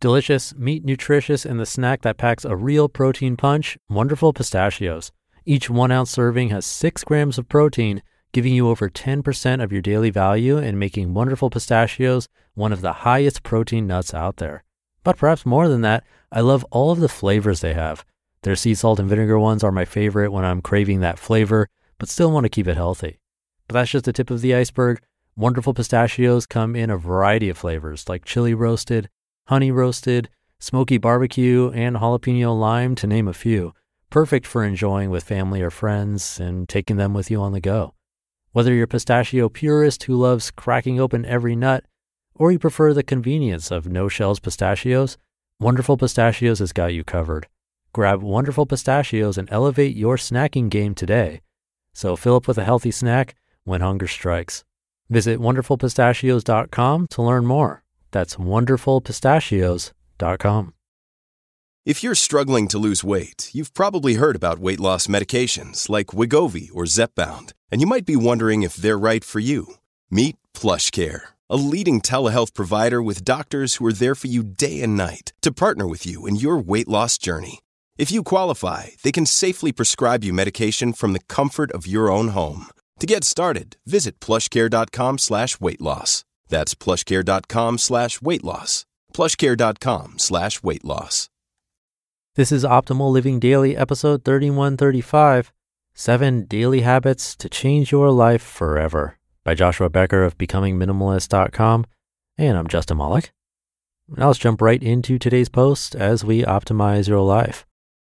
Delicious, meat nutritious, and the snack that packs a real protein punch, Wonderful Pistachios. Each 1 ounce serving has 6 grams of protein, giving you over 10% of your daily value and making Wonderful Pistachios one of the highest protein nuts out there. But perhaps more than that, I love all of the flavors they have. Their sea salt and vinegar ones are my favorite when I'm craving that flavor, but still want to keep it healthy. But that's just the tip of the iceberg. Wonderful Pistachios come in a variety of flavors like chili roasted, honey roasted, smoky barbecue, and jalapeno lime, to name a few. Perfect for enjoying with family or friends and taking them with you on the go. Whether you're a pistachio purist who loves cracking open every nut, or you prefer the convenience of no-shells pistachios, Wonderful Pistachios has got you covered. Grab Wonderful Pistachios and elevate your snacking game today. So fill up with a healthy snack when hunger strikes. Visit wonderfulpistachios.com to learn more. That's wonderfulpistachios.com. If you're struggling to lose weight, you've probably heard about weight loss medications like Wegovy or Zepbound, and you might be wondering if they're right for you. Meet PlushCare, a leading telehealth provider with doctors who are there for you day and night to partner with you in your weight loss journey. If you qualify, they can safely prescribe you medication from the comfort of your own home. To get started, visit plushcare.com/weightloss. That's plushcare.com/weightloss. plushcare.com/weightloss. This is Optimal Living Daily, episode 3135, 7 Daily Habits to Change Your Life Forever, by Joshua Becker of BecomingMinimalist.com. And I'm Justin Malik. Now let's jump right into today's post as we optimize your life.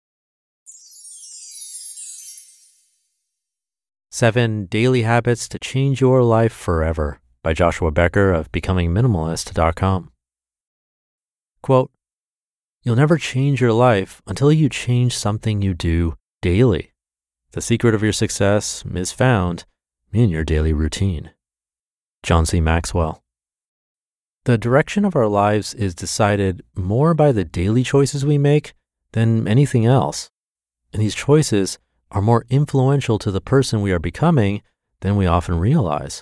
7 Daily Habits to Change Your Life Forever, by Joshua Becker of BecomingMinimalist.com. Quote, "You'll never change your life until you change something you do daily. The secret of your success is found in your daily routine." John C. Maxwell. The direction of our lives is decided more by the daily choices we make than anything else. And these choices are more influential to the person we are becoming than we often realize.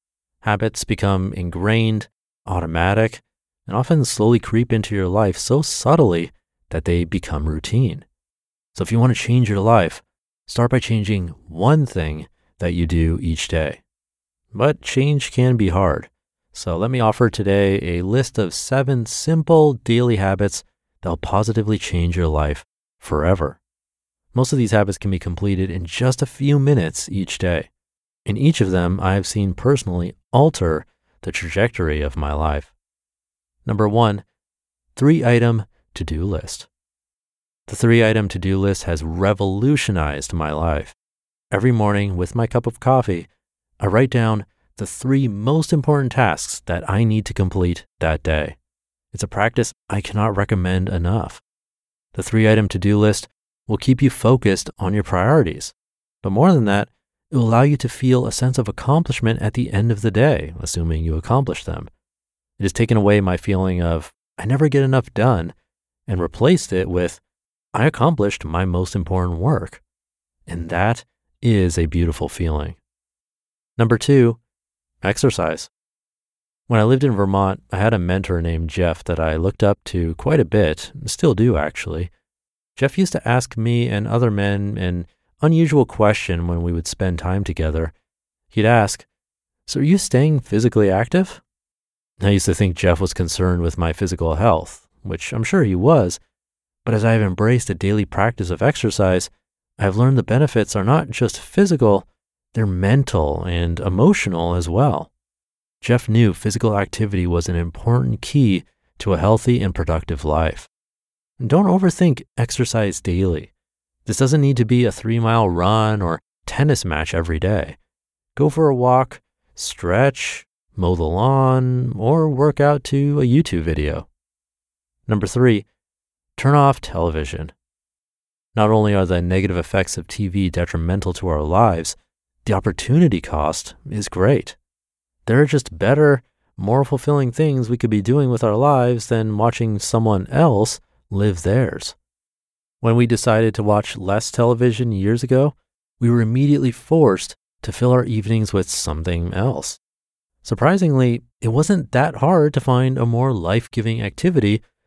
Habits become ingrained, automatic, and often slowly creep into your life so subtly that they become routine. So if you want to change your life, start by changing one thing that you do each day. But change can be hard. So let me offer today a list of 7 simple daily habits that will positively change your life forever. Most of these habits can be completed in just a few minutes each day. In each of them, I have seen personally alter the trajectory of my life. Number 1, 3-item to-do list. The 3-item to-do list has revolutionized my life. Every morning with my cup of coffee, I write down the 3 most important tasks that I need to complete that day. It's a practice I cannot recommend enough. The 3-item to-do list will keep you focused on your priorities. But more than that, it will allow you to feel a sense of accomplishment at the end of the day, assuming you accomplish them. It has taken away my feeling of, I never get enough done, and replaced it with, I accomplished my most important work. And that is a beautiful feeling. Number 2, exercise. When I lived in Vermont, I had a mentor named Jeff that I looked up to quite a bit, still do actually. Jeff used to ask me and other men an unusual question when we would spend time together. He'd ask, "So are you staying physically active?" I used to think Jeff was concerned with my physical health, which I'm sure he was, but as I have embraced a daily practice of exercise, I have learned the benefits are not just physical, they're mental and emotional as well. Jeff knew physical activity was an important key to a healthy and productive life. Don't overthink exercise daily. This doesn't need to be a 3-mile run or tennis match every day. Go for a walk, stretch, mow the lawn, or work out to a YouTube video. Number 3, turn off television. Not only are the negative effects of TV detrimental to our lives, the opportunity cost is great. There are just better, more fulfilling things we could be doing with our lives than watching someone else live theirs. When we decided to watch less television years ago, we were immediately forced to fill our evenings with something else. Surprisingly, it wasn't that hard to find a more life-giving activity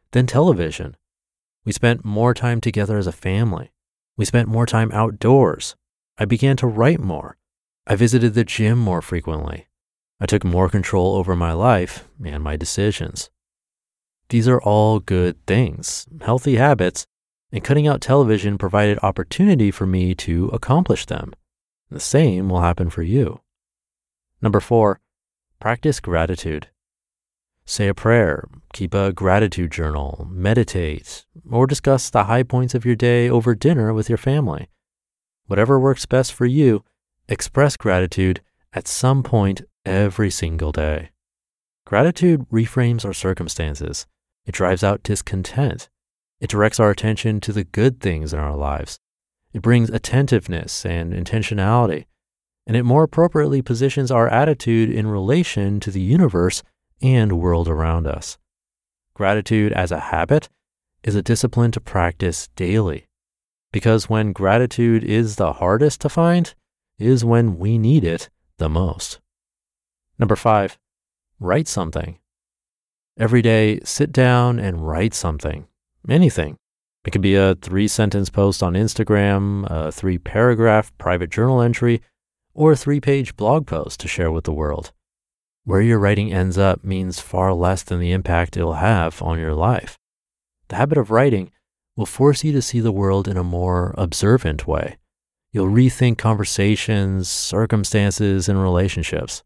then television. We spent more time together as a family. We spent more time outdoors. I began to write more. I visited the gym more frequently. I took more control over my life and my decisions. These are all good things, healthy habits, and cutting out television provided opportunity for me to accomplish them. The same will happen for you. Number 4, practice gratitude. Say a prayer, keep a gratitude journal, meditate, or discuss the high points of your day over dinner with your family. Whatever works best for you, express gratitude at some point every single day. Gratitude reframes our circumstances. It drives out discontent. It directs our attention to the good things in our lives. It brings attentiveness and intentionality, and it more appropriately positions our attitude in relation to the universe and world around us. Gratitude as a habit is a discipline to practice daily, because when gratitude is the hardest to find is when we need it the most. Number 5, write something. Every day, sit down and write something. Anything. It could be a 3-sentence post on Instagram, a 3-paragraph private journal entry, or a 3-page blog post to share with the world. Where your writing ends up means far less than the impact it'll have on your life. The habit of writing will force you to see the world in a more observant way. You'll rethink conversations, circumstances, and relationships.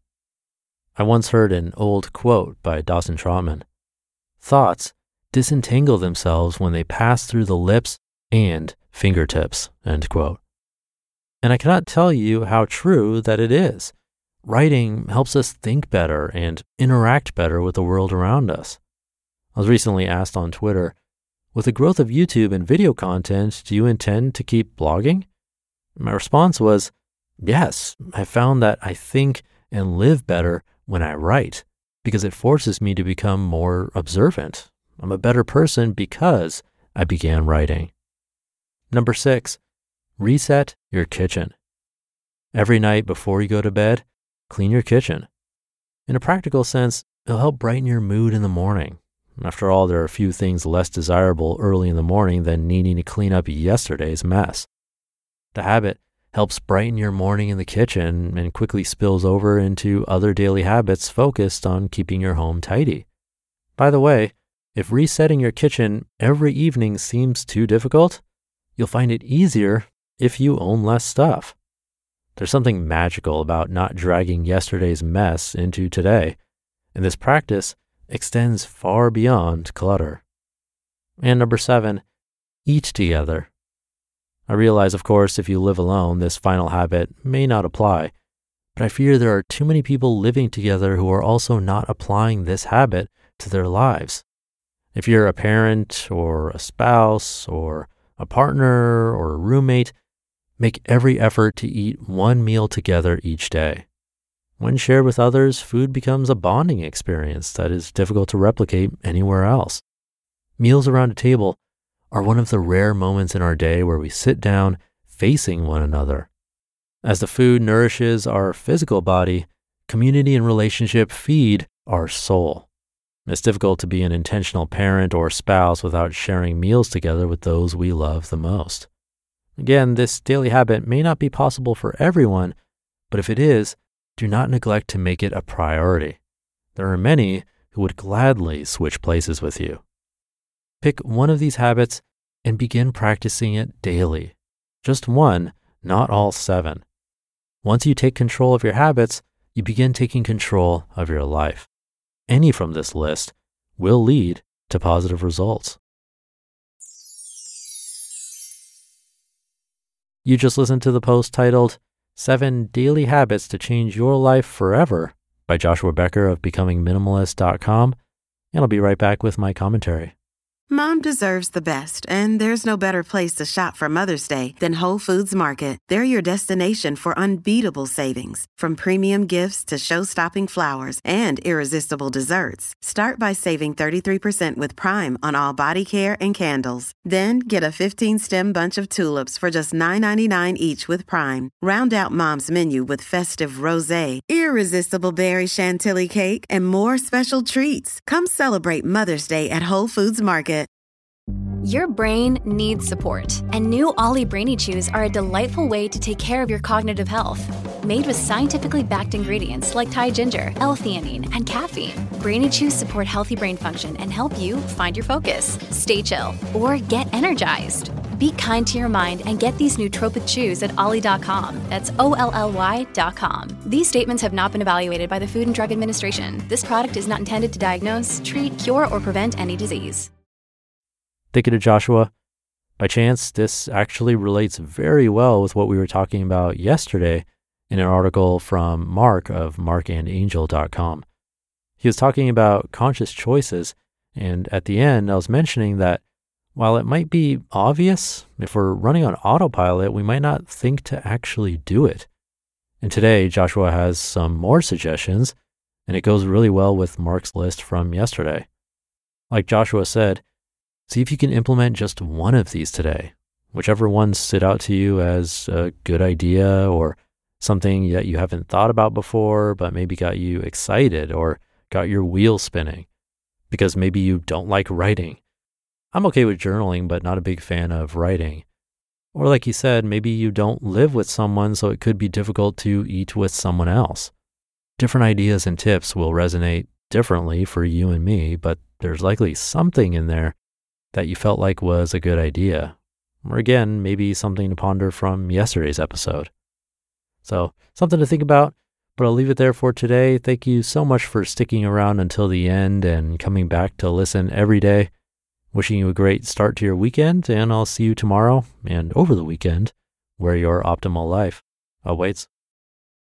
I once heard an old quote by Dawson Trotman. Thoughts disentangle themselves when they pass through the lips and fingertips, end quote. And I cannot tell you how true that it is. Writing helps us think better and interact better with the world around us. I was recently asked on Twitter, with the growth of YouTube and video content, do you intend to keep blogging? My response was, yes, I found that I think and live better when I write because it forces me to become more observant. I'm a better person because I began writing. Number 6, reset your kitchen. Every night before you go to bed, clean your kitchen. In a practical sense, it'll help brighten your mood in the morning. After all, there are a few things less desirable early in the morning than needing to clean up yesterday's mess. The habit helps brighten your morning in the kitchen and quickly spills over into other daily habits focused on keeping your home tidy. By the way, if resetting your kitchen every evening seems too difficult, you'll find it easier if you own less stuff. There's something magical about not dragging yesterday's mess into today, and this practice extends far beyond clutter. And number 7, eat together. I realize, of course, if you live alone, this final habit may not apply, but I fear there are too many people living together who are also not applying this habit to their lives. If you're a parent or a spouse or a partner or a roommate, make every effort to eat one meal together each day. When shared with others, food becomes a bonding experience that is difficult to replicate anywhere else. Meals around a table are one of the rare moments in our day where we sit down facing one another. As the food nourishes our physical body, community and relationship feed our soul. It's difficult to be an intentional parent or spouse without sharing meals together with those we love the most. Again, this daily habit may not be possible for everyone, but if it is, do not neglect to make it a priority. There are many who would gladly switch places with you. Pick one of these habits and begin practicing it daily. Just one, not all 7. Once you take control of your habits, you begin taking control of your life. Any from this list will lead to positive results. You just listened to the post titled 7 Daily Habits to Change Your Life Forever by Joshua Becker of BecomingMinimalist.com, and I'll be right back with my commentary. Mom deserves the best, and there's no better place to shop for Mother's Day than Whole Foods Market. They're your destination for unbeatable savings, from premium gifts to show-stopping flowers and irresistible desserts. Start by saving 33% with Prime on all body care and candles. Then get a 15-stem bunch of tulips for just $9.99 each with Prime. Round out Mom's menu with festive rosé, irresistible berry chantilly cake, and more special treats. Come celebrate Mother's Day at Whole Foods Market. Your brain needs support, and new Ollie Brainy Chews are a delightful way to take care of your cognitive health. Made with scientifically backed ingredients like Thai ginger, L-theanine, and caffeine, Brainy Chews support healthy brain function and help you find your focus, stay chill, or get energized. Be kind to your mind and get these nootropic chews at ollie.com. That's OLLY.com. These statements have not been evaluated by the Food and Drug Administration. This product is not intended to diagnose, treat, cure, or prevent any disease. Thinking of Joshua, by chance, this actually relates very well with what we were talking about yesterday in an article from Mark of markandangel.com. He was talking about conscious choices, and at the end, I was mentioning that while it might be obvious, if we're running on autopilot, we might not think to actually do it. And today, Joshua has some more suggestions, and it goes really well with Mark's list from yesterday. Like Joshua said, see if you can implement just one of these today, whichever ones stood out to you as a good idea or something that you haven't thought about before, but maybe got you excited or got your wheels spinning because maybe you don't like writing. I'm okay with journaling, but not a big fan of writing. Or like you said, maybe you don't live with someone, so it could be difficult to eat with someone else. Different ideas and tips will resonate differently for you and me, but there's likely something in there that you felt like was a good idea. Or again, maybe something to ponder from yesterday's episode. So something to think about, but I'll leave it there for today. Thank you so much for sticking around until the end and coming back to listen every day. Wishing you a great start to your weekend, and I'll see you tomorrow and over the weekend where your optimal life awaits.